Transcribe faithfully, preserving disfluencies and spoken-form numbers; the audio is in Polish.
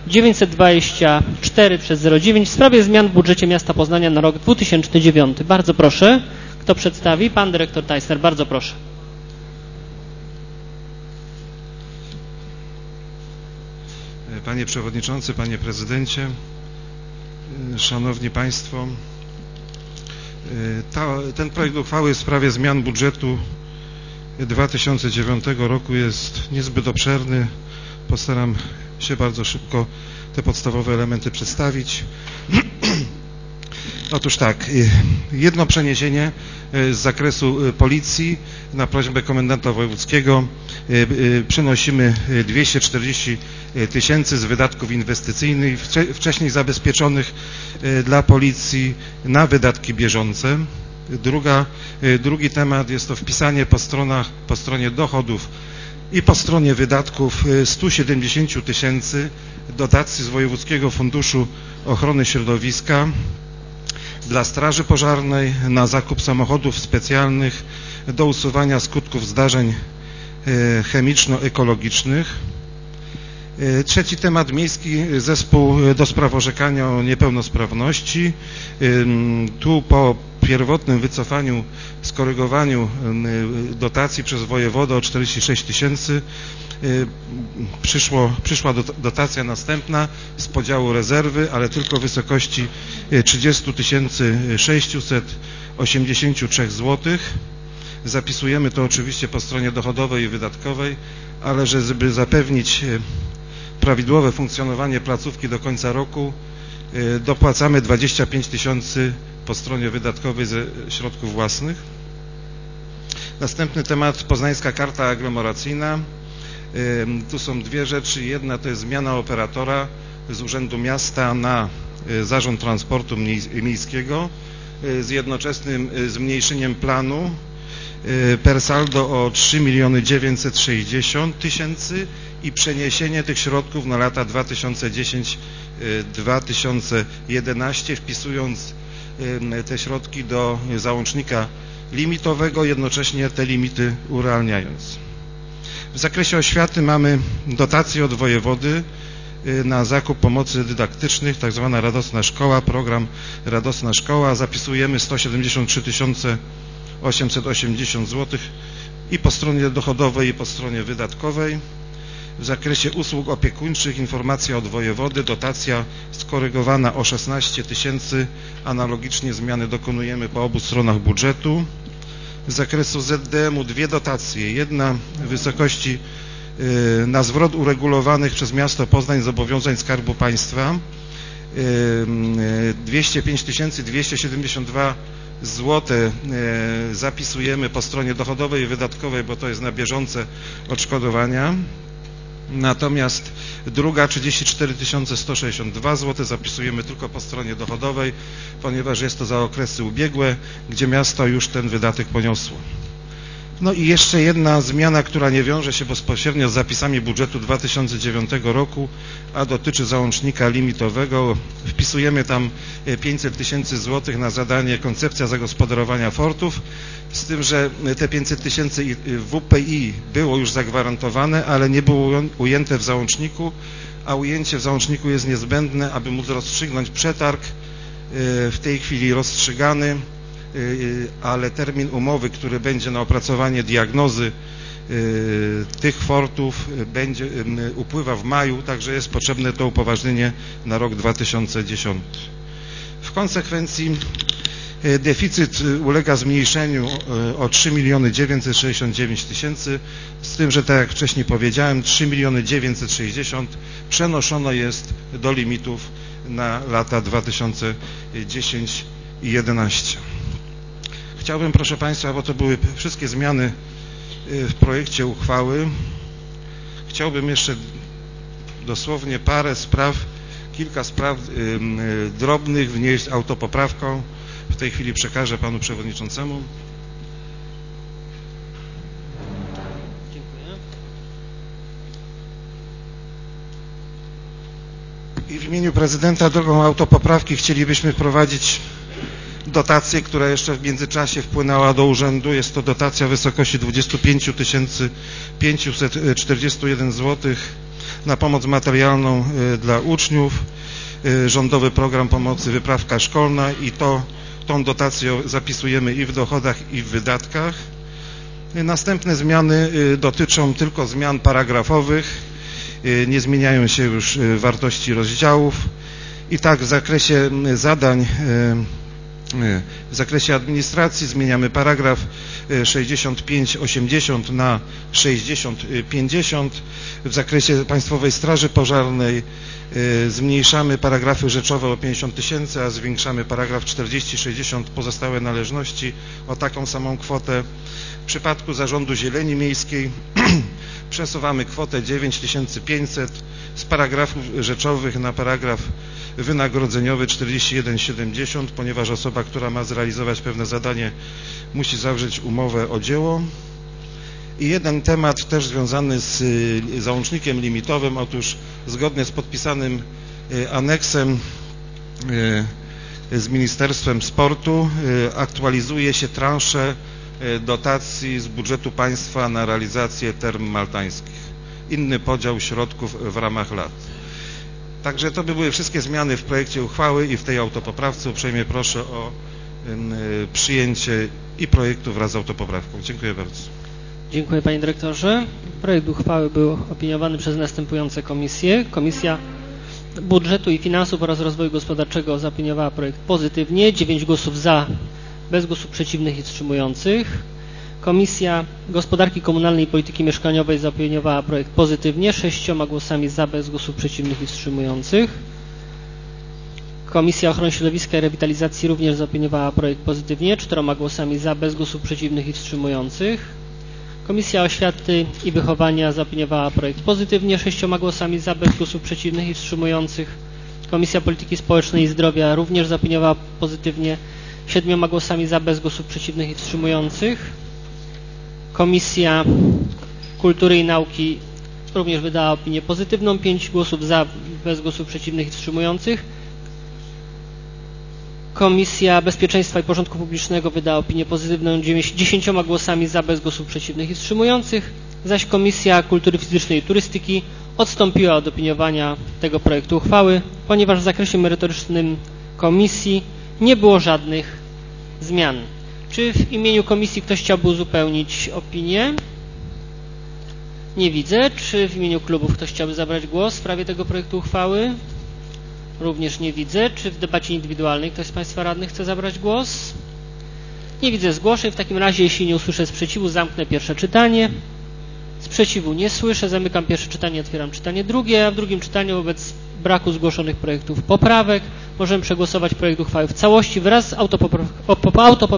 dziewięćset dwadzieścia cztery przez zero dziewięć w sprawie zmian w budżecie miasta Poznania na rok dwa tysiące dziewiąty. Bardzo proszę, kto przedstawi? Pan dyrektor Tajsner, bardzo proszę. Panie Przewodniczący, Panie Prezydencie, Szanowni Państwo, ta, ten projekt uchwały w sprawie zmian budżetu dwa tysiące dziewiątego roku jest niezbyt obszerny. Postaram się bardzo szybko te podstawowe elementy przedstawić. Otóż tak, jedno przeniesienie z zakresu policji na prośbę komendanta wojewódzkiego przenosimy dwieście czterdzieści tysięcy z wydatków inwestycyjnych wcześniej zabezpieczonych dla policji na wydatki bieżące. Druga, drugi temat jest to wpisanie po stronach, po stronie dochodów i po stronie wydatków stu siedemdziesięciu tysięcy dotacji z Wojewódzkiego Funduszu Ochrony Środowiska dla Straży Pożarnej na zakup samochodów specjalnych do usuwania skutków zdarzeń chemiczno-ekologicznych. Trzeci temat, Miejski Zespół do Spraw Orzekania o Niepełnosprawności. Tu po pierwotnym wycofaniu, skorygowaniu dotacji przez wojewodę o czterdzieści sześć tysięcy przyszło, przyszła dotacja następna z podziału rezerwy, ale tylko w wysokości trzydzieści tysięcy sześćset osiemdziesiąt trzy złotych. Zapisujemy to oczywiście po stronie dochodowej i wydatkowej, ale żeby zapewnić prawidłowe funkcjonowanie placówki do końca roku, dopłacamy dwadzieścia pięć tysięcy po stronie wydatkowej ze środków własnych. Następny temat, Poznańska Karta Aglomeracyjna. Tu są dwie rzeczy. Jedna to jest zmiana operatora z Urzędu Miasta na Zarząd Transportu Miejskiego z jednoczesnym zmniejszeniem planu per saldo o trzy miliony dziewięćset sześćdziesiąt tysięcy i przeniesienie tych środków na lata dwa tysiące dziesiąty do dwa tysiące jedenastego, wpisując te środki do załącznika limitowego, jednocześnie te limity urealniając. W zakresie oświaty mamy dotacje od wojewody na zakup pomocy dydaktycznych, tak zwana Radosna Szkoła, program Radosna Szkoła. Zapisujemy sto siedemdziesiąt trzy tysiące osiemset osiemdziesiąt złotych i po stronie dochodowej, i po stronie wydatkowej. W zakresie usług opiekuńczych informacja od wojewody, dotacja skorygowana o szesnaście tysięcy, analogicznie zmiany dokonujemy po obu stronach budżetu. Z zakresu Z D M u dwie dotacje, jedna w wysokości na zwrot uregulowanych przez miasto Poznań zobowiązań Skarbu Państwa dwieście pięć tysięcy dwieście siedemdziesiąt dwa złote zapisujemy po stronie dochodowej i wydatkowej, bo to jest na bieżące odszkodowania. Natomiast druga, trzydzieści cztery tysiące sto sześćdziesiąt dwa złote, zapisujemy tylko po stronie dochodowej, ponieważ jest to za okresy ubiegłe, gdzie miasto już ten wydatek poniosło. No i jeszcze jedna zmiana, która nie wiąże się bezpośrednio z zapisami budżetu dwa tysiące dziewiątego roku, a dotyczy załącznika limitowego. Wpisujemy tam pięćset tysięcy złotych na zadanie koncepcja zagospodarowania fortów, z tym, że te pięćset tysięcy W P I było już zagwarantowane, ale nie było ujęte w załączniku, a ujęcie w załączniku jest niezbędne, aby móc rozstrzygnąć przetarg, w tej chwili rozstrzygany, ale termin umowy, który będzie na opracowanie diagnozy tych fortów, będzie, upływa w maju, także jest potrzebne to upoważnienie na rok dwa tysiące dziesiąty. W konsekwencji deficyt ulega zmniejszeniu o trzy miliony dziewięćset sześćdziesiąt dziewięć tysięcy, z tym, że tak jak wcześniej powiedziałem, trzy miliony dziewięćset sześćdziesiąt przenoszono jest do limitów na lata dwa tysiące dziesiąty i dwa tysiące jedenasty. Chciałbym, proszę Państwa, bo to były wszystkie zmiany w projekcie uchwały, chciałbym jeszcze dosłownie parę spraw, kilka spraw drobnych wnieść autopoprawką. W tej chwili przekażę Panu Przewodniczącemu. Dziękuję. I w imieniu Prezydenta drogą autopoprawki chcielibyśmy wprowadzić dotację, która jeszcze w międzyczasie wpłynęła do urzędu. Jest to dotacja w wysokości dwadzieścia pięć tysięcy pięćset czterdzieści jeden złotych na pomoc materialną dla uczniów, rządowy program pomocy wyprawka szkolna i to, tą dotację zapisujemy i w dochodach, i w wydatkach. Następne zmiany dotyczą tylko zmian paragrafowych, nie zmieniają się już wartości rozdziałów i tak w zakresie zadań, w zakresie administracji zmieniamy paragraf sześćdziesiąt pięć osiemdziesiąt na sześćdziesiąt pięćdziesiąt. W zakresie Państwowej Straży Pożarnej zmniejszamy paragrafy rzeczowe o pięćdziesiąt tysięcy, a zwiększamy paragraf czterdzieści sześćdziesiąt pozostałe należności o taką samą kwotę. W przypadku Zarządu Zieleni Miejskiej przesuwamy kwotę dziewięć tysięcy pięćset z paragrafów rzeczowych na paragraf wynagrodzeniowy czterdzieści jeden siedemdziesiąt, ponieważ osoba, która ma zrealizować pewne zadanie, musi zawrzeć umowę o dzieło. I jeden temat też związany z załącznikiem limitowym. Otóż zgodnie z podpisanym aneksem z Ministerstwem Sportu aktualizuje się transze dotacji z budżetu państwa na realizację term maltańskich. Inny podział środków w ramach lat. Także to by były wszystkie zmiany w projekcie uchwały i w tej autopoprawce. Uprzejmie proszę o przyjęcie i projektu wraz z autopoprawką. Dziękuję bardzo. Dziękuję Panie Dyrektorze. Projekt uchwały był opiniowany przez następujące komisje. Komisja Budżetu i Finansów oraz Rozwoju Gospodarczego zaopiniowała projekt pozytywnie. dziewięć głosów za, bez głosów przeciwnych i wstrzymujących. Komisja Gospodarki Komunalnej i Polityki Mieszkaniowej zaopiniowała projekt pozytywnie, sześcioma głosami za, bez głosów przeciwnych i wstrzymujących. Komisja Ochrony Środowiska i Rewitalizacji również zaopiniowała projekt pozytywnie, czteroma głosami za, bez głosów przeciwnych i wstrzymujących. Komisja Oświaty i Wychowania zaopiniowała projekt pozytywnie, sześcioma głosami za, bez głosów przeciwnych i wstrzymujących. Komisja Polityki Społecznej i Zdrowia również zaopiniowała pozytywnie, siedmioma głosami za, bez głosów przeciwnych i wstrzymujących. Komisja Kultury i Nauki również wydała opinię pozytywną, pięć głosów za, bez głosów przeciwnych i wstrzymujących. Komisja Bezpieczeństwa i Porządku Publicznego wydała opinię pozytywną dziesięcioma głosami za, bez głosów przeciwnych i wstrzymujących, zaś Komisja Kultury Fizycznej i Turystyki odstąpiła od opiniowania tego projektu uchwały, ponieważ w zakresie merytorycznym komisji nie było żadnych zmian. Czy w imieniu komisji ktoś chciałby uzupełnić opinię? Nie widzę. Czy w imieniu klubów ktoś chciałby zabrać głos w sprawie tego projektu uchwały? Również nie widzę. Czy w debacie indywidualnej ktoś z Państwa radnych chce zabrać głos? Nie widzę zgłoszeń. W takim razie, jeśli nie usłyszę sprzeciwu, zamknę pierwsze czytanie. Sprzeciwu nie słyszę. Zamykam pierwsze czytanie, otwieram czytanie drugie, a w drugim czytaniu wobec braku zgłoszonych projektów poprawek możemy przegłosować projekt uchwały w całości wraz z autopoprawką.